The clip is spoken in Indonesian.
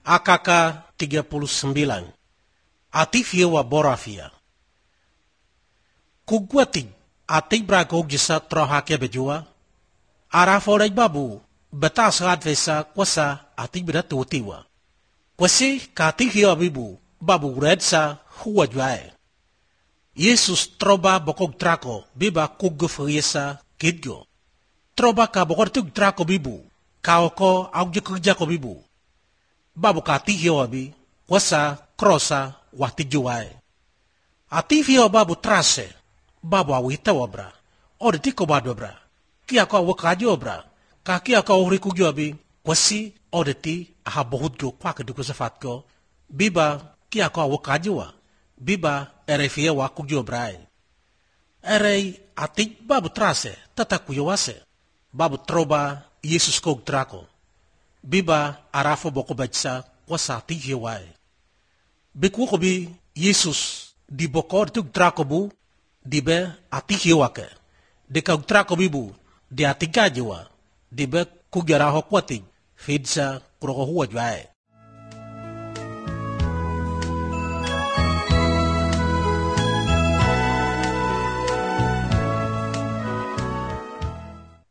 AKK 39 Atifia wa borafia Kugwatig atig bragog jisa trohake bejua Arafolay babu batas radvesa kwasa atig bidatuutiwa Kwasi katifia bibu babu redsa huwa juae Yesus troba bokog trako biba kugufriesa kidgo Troba ka bokog trako bibu kaoko aujekujako bibu Babu katihio abi, wasa, krosa, watijuae. Atifio babu trase, babu awita wabra, ode tiko badobra, kia kwa wakaji obra, kia kwa urikujo abi, wasi, ode ti, aha bohudgo kwa keduko safatko, biba, kia kwa wakaji wa, biba, erefia wa kujo brae. Erei, atik babu trase, tata kuyo wase, babu troba, Yesus kog trako. Biba arafo boko bajsa wasa tije wae. Biku ko bi Yesus di boko tuk trako bu di be atije wake. De ka trako bibu di atigaje wa di be kugara ho kwati fidsa kuro huwa jwae.